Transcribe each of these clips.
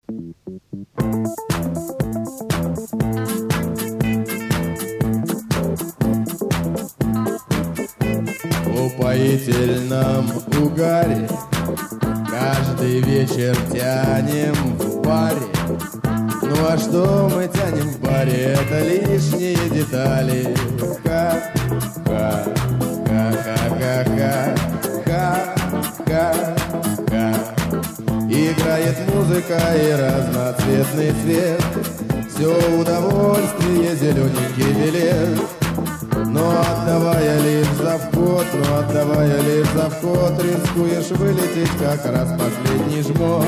В упоительном угаре каждый вечер тянем в баре. Ну а что мы тянем в баре? Это лишние детали. Ха-ха-ха-ха-ха-ха-ха. Играет музыка и разноцветный цвет. Все удовольствие зелененький билет. Но отдавая лишь за вход, рискуешь вылететь как раз последний жмот.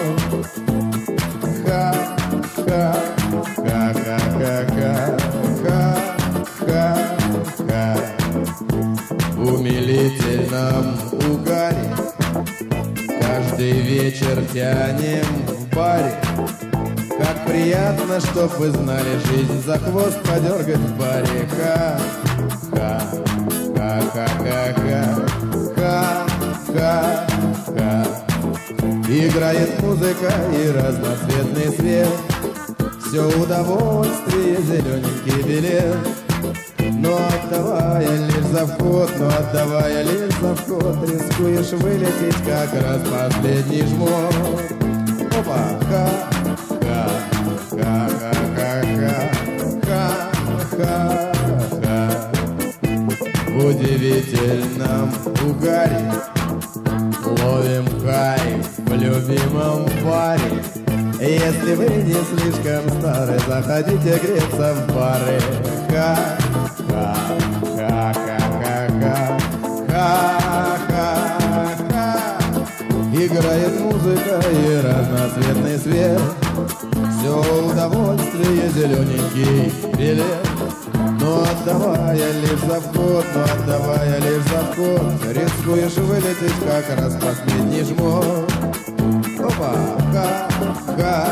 Ха-ха-ха-ха-ха-ха-ха. В умилительном угаре каждый вечер тянем в баре. Как приятно, чтоб вы знали, жизнь за хвост подергать в баре. Ха-ха-ха-ха-ха-ха-ха. Играет музыка и разноцветный свет. Все удовольствие зелененький билет. Но отдавая лишь за вход, рискуешь вылететь как раз последний жмот. Опа, ха-ха-ха-ха-ха-ха-ха. В удивительном угаре ловим кайф в любимом баре. Если вы не слишком стары, заходите греться в бары. Ха-ха-ха-ха-ха-ха-ха. Играет музыка и разноцветный свет. Все удовольствие зелененький билет. Но отдавая лишь за вход, рискуешь вылететь как раз последний жмот. Опа, ха-ха.